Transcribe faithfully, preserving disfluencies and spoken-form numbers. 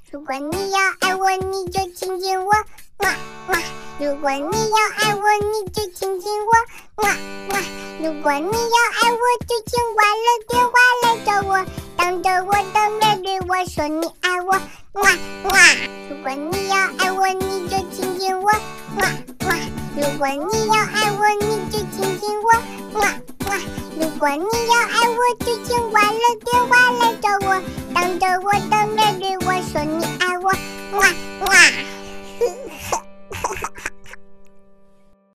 如果你要爱我，你就亲亲我，哇哇！如果你要爱我，你就亲亲我，哇哇！如果你要爱我，就请挂了电话来找我，当着我的面对我说你爱我，哇哇！如果你要爱我，你就亲亲我，哇哇！如果你要爱我，你就亲亲我，哇哇！如果你要爱我，就请挂了电话来找我，当着我的面对我说你爱我，哇哇！